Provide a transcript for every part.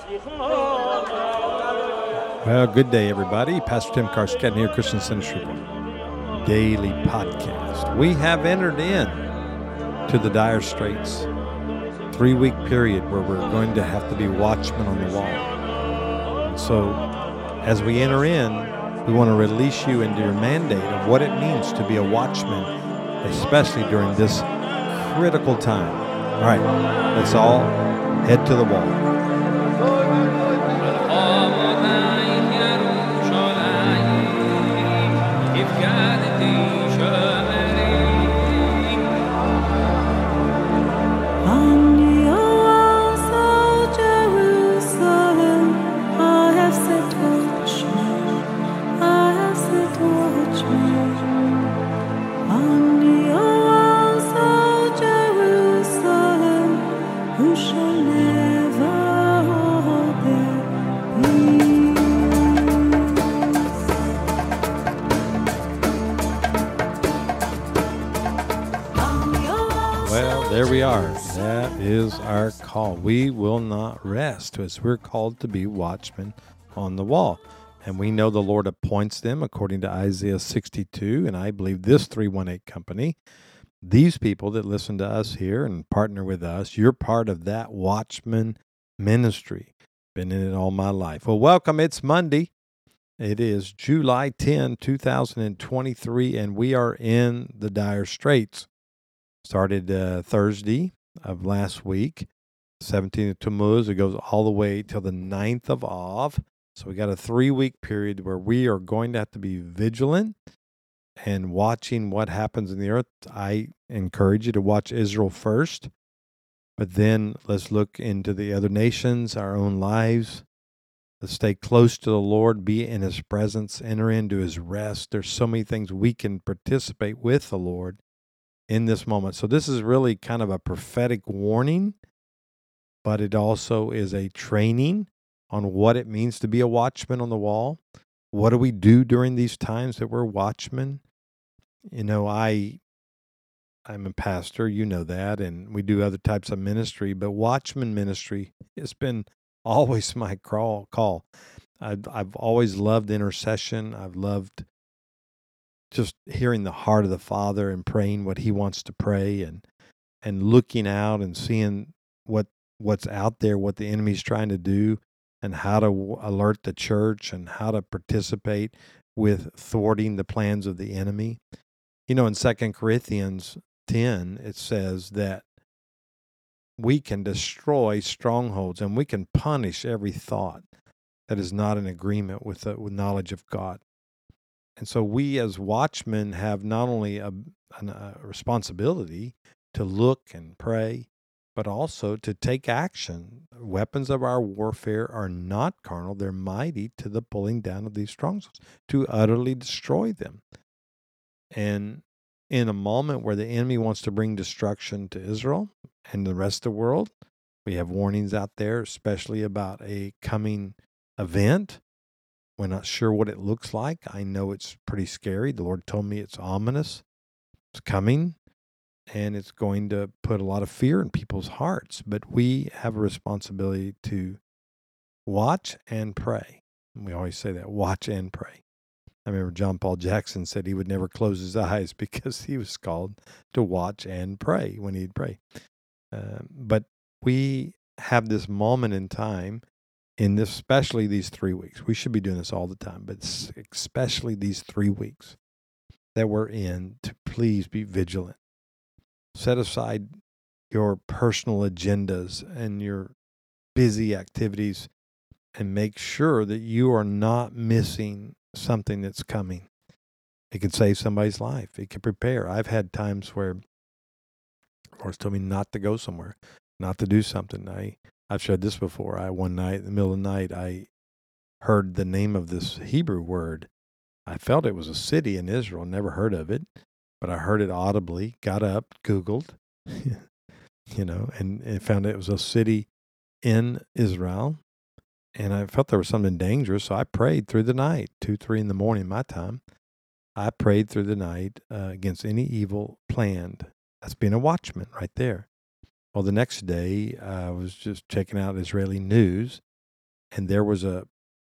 Well, good day, everybody. Pastor Tim Carscadden here, Christian Center Shreveport Daily Podcast. We have entered in to the dire straits, 3-week period where we're going to have to be watchmen on the wall. And so, as we enter in, we want to release you into your mandate of what it means to be a watchman, especially during this critical time. All right, let's all head to the wall. There we are. That is our call. We will not rest as we're called to be watchmen on the wall. And we know the Lord appoints them according to Isaiah 62. And I believe this 318 company, these people that listen to us here and partner with us, you're part of that watchman ministry. Been in it all my life. Well, welcome. It's Monday. It is July 10, 2023, and we are in the dire straits. Started Thursday of last week, 17th of Tammuz. It goes all the way till the 9th of Av. So we got a 3-week period where we are going to have to be vigilant and watching what happens in the earth. I encourage you to watch Israel first, but then let's look into the other nations, our own lives. Let's stay close to the Lord, be in His presence, enter into His rest. There's so many things we can participate with the Lord in this moment. So this is really kind of a prophetic warning, but it also is a training on what it means to be a watchman on the wall. What do we do during these times that we're watchmen? You know, I'm a pastor, you know that, and we do other types of ministry, but watchman ministry has been always my call. I've always loved intercession. I've loved just hearing the heart of the Father and praying what He wants to pray and looking out and seeing what's out there, what the enemy's trying to do, and how to alert the church and how to participate with thwarting the plans of the enemy. You know, in 2 Corinthians 10, it says that we can destroy strongholds and we can punish every thought that is not in agreement with knowledge of God. And so we as watchmen have not only a responsibility to look and pray, but also to take action. Weapons of our warfare are not carnal. They're mighty to the pulling down of these strongholds, to utterly destroy them. And in a moment where the enemy wants to bring destruction to Israel and the rest of the world, we have warnings out there, especially about a coming event. We're not sure what it looks like. I know it's pretty scary. The Lord told me it's ominous. It's coming, and it's going to put a lot of fear in people's hearts. But we have a responsibility to watch and pray. And we always say that, watch and pray. I remember John Paul Jackson said he would never close his eyes because he was called to watch and pray when he'd pray. But we have this moment in time in this, especially these 3 weeks. We should be doing this all the time, but especially these 3 weeks that we're in, to please be vigilant. Set aside your personal agendas and your busy activities and make sure that you are not missing something that's coming. It could save somebody's life. It could prepare. I've had times where the Lord's told me not to go somewhere, not to do something. I've shared this before. One night, in the middle of the night, I heard the name of this Hebrew word. I felt it was a city in Israel, never heard of it, but I heard it audibly, got up, Googled, and found it was a city in Israel. And I felt there was something dangerous, so I prayed through the night, 2, 3 in the morning, my time. I prayed through the night against any evil planned. That's being a watchman right there. Well, the next day, I was just checking out Israeli news, and there was a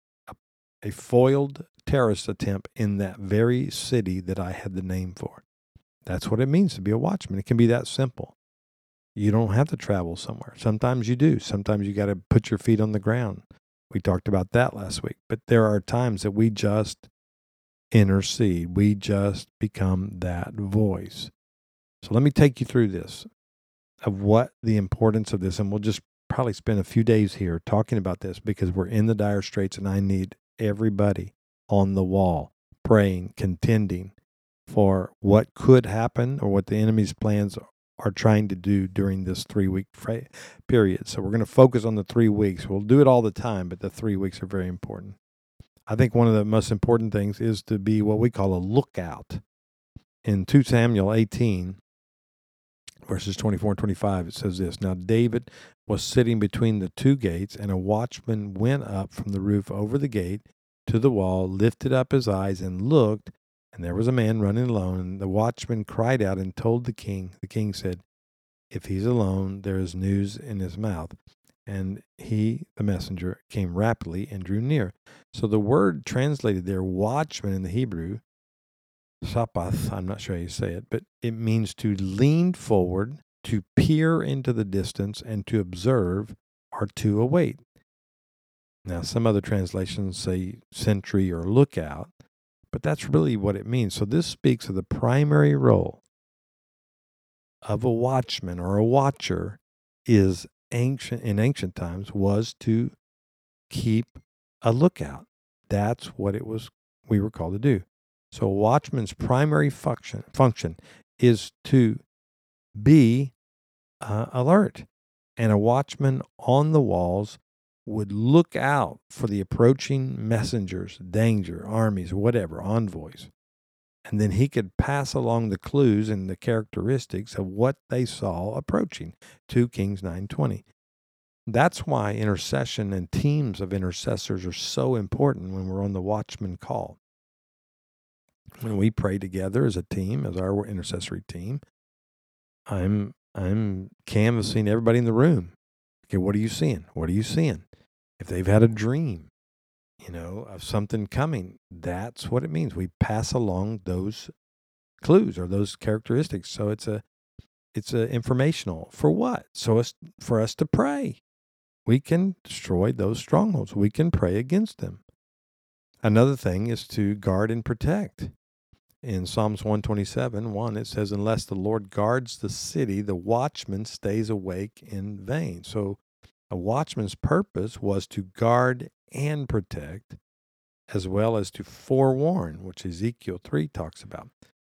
foiled terrorist attempt in that very city that I had the name for. That's what it means to be a watchman. It can be that simple. You don't have to travel somewhere. Sometimes you do. Sometimes you got to put your feet on the ground. We talked about that last week. But there are times that we just intercede. We just become that voice. So let me take you through this, of what the importance of this, and we'll just probably spend a few days here talking about this, because we're in the dire straits, and I need everybody on the wall praying, contending for what could happen or what the enemy's plans are trying to do during this 3-week period. So we're going to focus on the 3 weeks. We'll do it all the time, but the 3 weeks are very important. I think one of the most important things is to be what we call a lookout. In 2 Samuel 18, verses 24 and 25, it says this: Now David was sitting between the 2 gates, and a watchman went up from the roof over the gate to the wall, lifted up his eyes and looked, and there was a man running alone. And the watchman cried out and told the king. The king said, If he's alone, there is news in his mouth. And he, the messenger, came rapidly and drew near. So the word translated there, watchman, in the Hebrew, Shapath, I'm not sure how you say it, but it means to lean forward, to peer into the distance, and to observe or to await. Now, some other translations say sentry or lookout, but that's really what it means. So this speaks of the primary role of a watchman or a watcher in ancient times was to keep a lookout. That's what we were called to do. So a watchman's primary function is to be alert. And a watchman on the walls would look out for the approaching messengers, danger, armies, whatever, envoys. And then he could pass along the clues and the characteristics of what they saw approaching. 2 Kings 9:20. That's why intercession and teams of intercessors are so important when we're on the watchman call. When we pray together as a team, as our intercessory team, I'm canvassing everybody in the room. Okay, what are you seeing? What are you seeing? If they've had a dream, of something coming, that's what it means. We pass along those clues or those characteristics. So it's a informational. For what? So it's for us to pray. We can destroy those strongholds. We can pray against them. Another thing is to guard and protect. In Psalms 127:1, it says, Unless the Lord guards the city, the watchman stays awake in vain. So a watchman's purpose was to guard and protect, as well as to forewarn, which Ezekiel 3 talks about.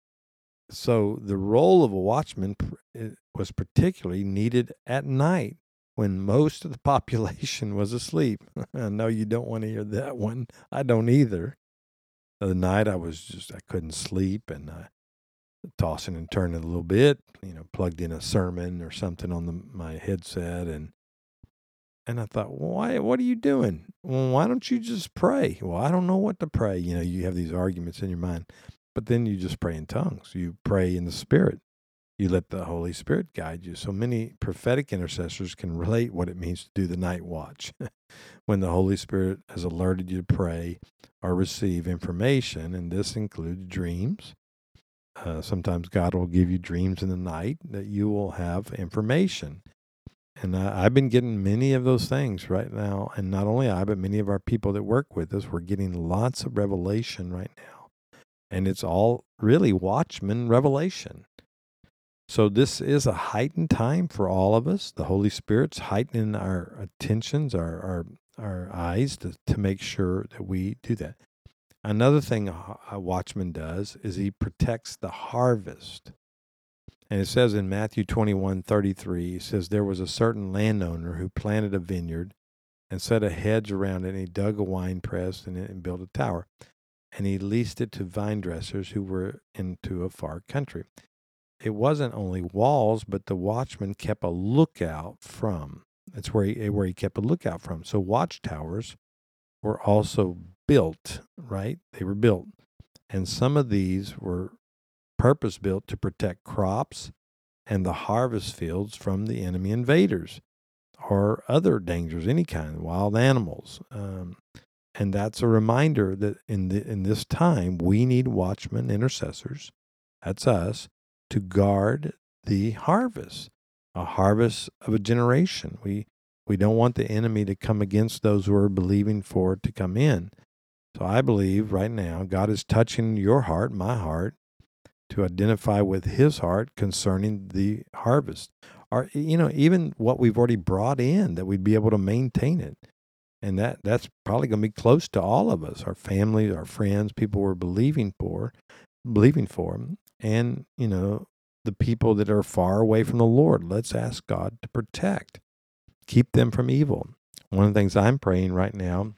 So the role of a watchman was particularly needed at night when most of the population was asleep. I know you don't want to hear that one. I don't either. The night I couldn't sleep, and tossing and turning a little bit, plugged in a sermon or something on my headset, and I thought, what are you doing? Well, why don't you just pray? Well, I don't know what to pray. You have these arguments in your mind, but then you just pray in tongues. You pray in the Spirit. You let the Holy Spirit guide you. So many prophetic intercessors can relate what it means to do the night watch. When the Holy Spirit has alerted you to pray or receive information, and this includes dreams. Sometimes God will give you dreams in the night that you will have information. And I've been getting many of those things right now. And not only I, but many of our people that work with us, we're getting lots of revelation right now. And it's all really watchman revelation. So this is a heightened time for all of us. The Holy Spirit's heightening our attentions, our eyes to make sure that we do that. Another thing a watchman does is he protects the harvest. And it says in Matthew 21:33, it says, There was a certain landowner who planted a vineyard and set a hedge around it, and he dug a wine press in it and built a tower. And he leased it to vine dressers who were into a far country. It wasn't only walls, but the watchman kept a lookout from. That's where he kept a lookout from. So watchtowers were also built, right? They were built. And some of these were purpose-built to protect crops and the harvest fields from the enemy invaders, or other dangers, any kind, wild animals. And that's a reminder that in this time, we need watchmen, intercessors, that's us, to guard the harvest, a harvest of a generation. We don't want the enemy to come against those who are believing for it to come in. So I believe right now God is touching your heart, my heart, to identify with his heart concerning the harvest. Or, even what we've already brought in, that we'd be able to maintain it. And that's probably going to be close to all of us, our families, our friends, people we're believing for, and, the people that are far away from the Lord. Let's ask God to protect, keep them from evil. One of the things I'm praying right now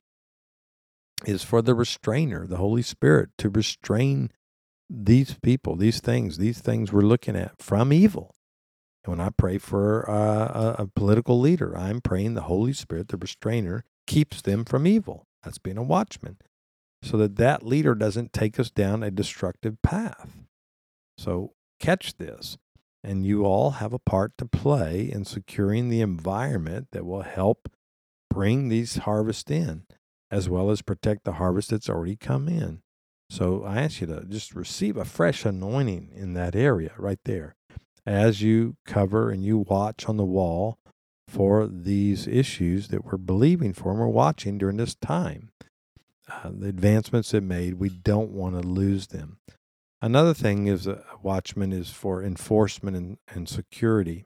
is for the restrainer, the Holy Spirit, to restrain these people, these things we're looking at from evil. And when I pray for a political leader, I'm praying the Holy Spirit, the restrainer, keeps them from evil. That's being a watchman, so that leader doesn't take us down a destructive path. So catch this, and you all have a part to play in securing the environment that will help bring these harvests in, as well as protect the harvest that's already come in. So I ask you to just receive a fresh anointing in that area right there as you cover and you watch on the wall for these issues that we're believing for and we're watching during this time. The advancements it made, we don't want to lose them. Another thing is a watchman is for enforcement and security.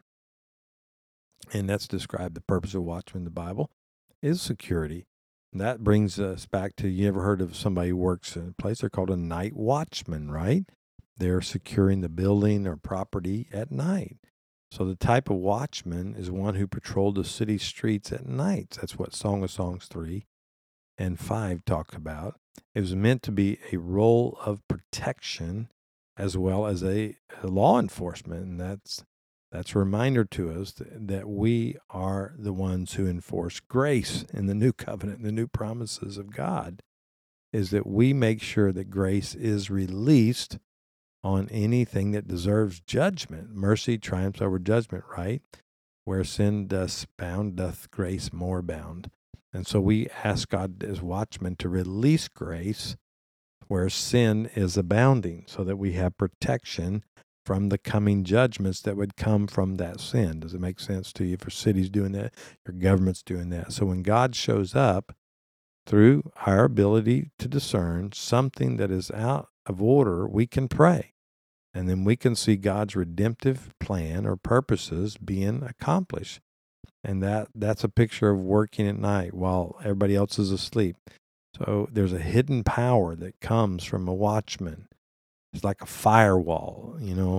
And that's described, the purpose of watchman in the Bible is security. And that brings us back to, you ever heard of somebody who works in a place? They're called a night watchman, right? They're securing the building or property at night. So the type of watchman is one who patrolled the city streets at night. That's what Song of Songs 3 and 5 talk about. It was meant to be a role of protection as well as a law enforcement. And that's a reminder to us that we are the ones who enforce grace in the new covenant, the new promises of God, is that we make sure that grace is released on anything that deserves judgment. Mercy triumphs over judgment, right? Where sin doth bound, doth grace more bound. And so we ask God as watchmen to release grace where sin is abounding, so that we have protection from the coming judgments that would come from that sin. Does it make sense to you? If your city's doing that, your government's doing that. So when God shows up through our ability to discern something that is out of order, we can pray. And then we can see God's redemptive plan or purposes being accomplished. And that's a picture of working at night while everybody else is asleep. So there's a hidden power that comes from a watchman. It's like a firewall,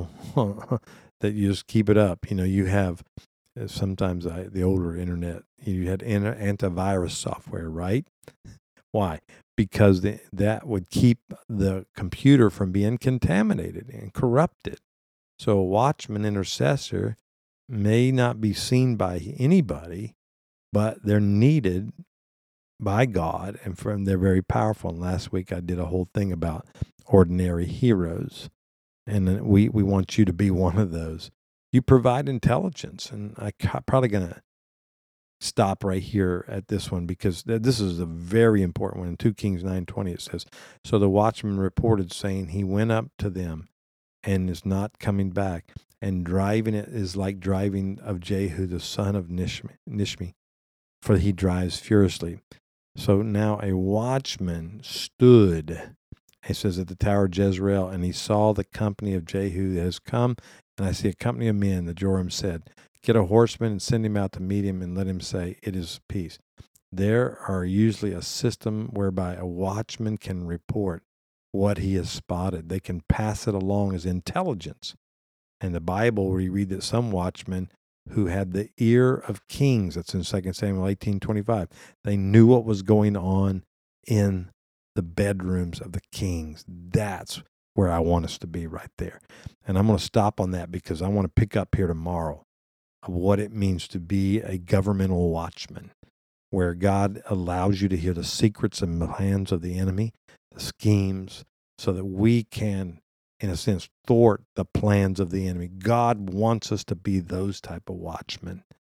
that you just keep it up. You have sometimes the older internet, you had antivirus software, right? Why? Because that would keep the computer from being contaminated and corrupted. So a watchman intercessor may not be seen by anybody, but they're needed by God, and they're very powerful. And last week I did a whole thing about ordinary heroes, and we want you to be one of those. You provide intelligence, and I'm probably going to stop right here at this one, because this is a very important one. In 2 Kings 9:20 it says, "So the watchman reported, saying, he went up to them and is not coming back, and driving it is like driving of Jehu the son of Nishmi, for he drives furiously." So now a watchman stood, it says, at the tower of Jezreel, and he saw the company of Jehu that has come, and I see a company of men. The Joram said, "Get a horseman and send him out to meet him, and let him say, 'It is peace.'" There are usually a system whereby a watchman can report what he has spotted. They can pass it along as intelligence. In the Bible, we read that some watchmen who had the ear of kings, that's in 2 Samuel 18:25, they knew what was going on in the bedrooms of the kings. That's where I want us to be, right there. And I'm going to stop on that, because I want to pick up here tomorrow of what it means to be a governmental watchman, where God allows you to hear the secrets and plans of the enemy, the schemes, so that we can, in a sense, thwart the plans of the enemy. God wants us to be those type of watchmen.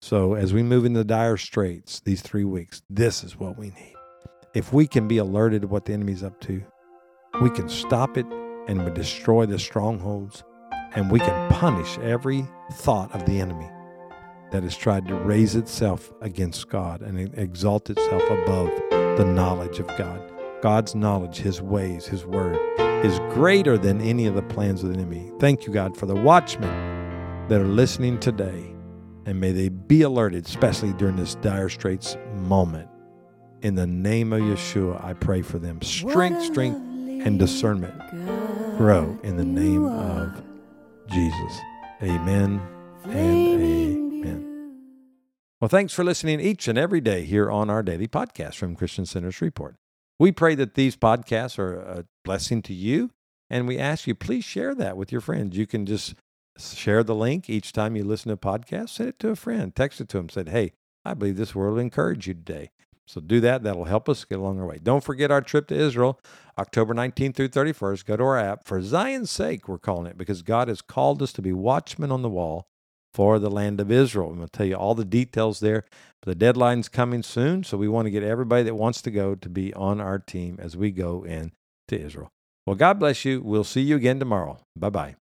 So as we move into the dire straits these 3 weeks, this is what we need. If we can be alerted to what the enemy's up to, we can stop it and we destroy the strongholds, and we can punish every thought of the enemy that has tried to raise itself against God and exalt itself above the knowledge of God. God's knowledge, His ways, His word is greater than any of the plans of the enemy. Thank you, God, for the watchmen that are listening today. And may they be alerted, especially during this dire straits moment. In the name of Yeshua, I pray for them. Strength, and discernment grow in the name of Jesus. Amen and amen. Well, thanks for listening each and every day here on our daily podcast from Christian Center Shreveport. We pray that these podcasts are a blessing to you, and we ask you, please share that with your friends. You can just share the link each time you listen to a podcast. Send it to a friend. Text it to them. Say, hey, I believe this word will encourage you today. So do that. That'll help us get along our way. Don't forget our trip to Israel, October 19th through 31st. Go to our app. For Zion's sake, we're calling it, because God has called us to be watchmen on the wall for the land of Israel. I'm going to tell you all the details there. But the deadline's coming soon, so we want to get everybody that wants to go to be on our team as we go into Israel. Well, God bless you. We'll see you again tomorrow. Bye-bye.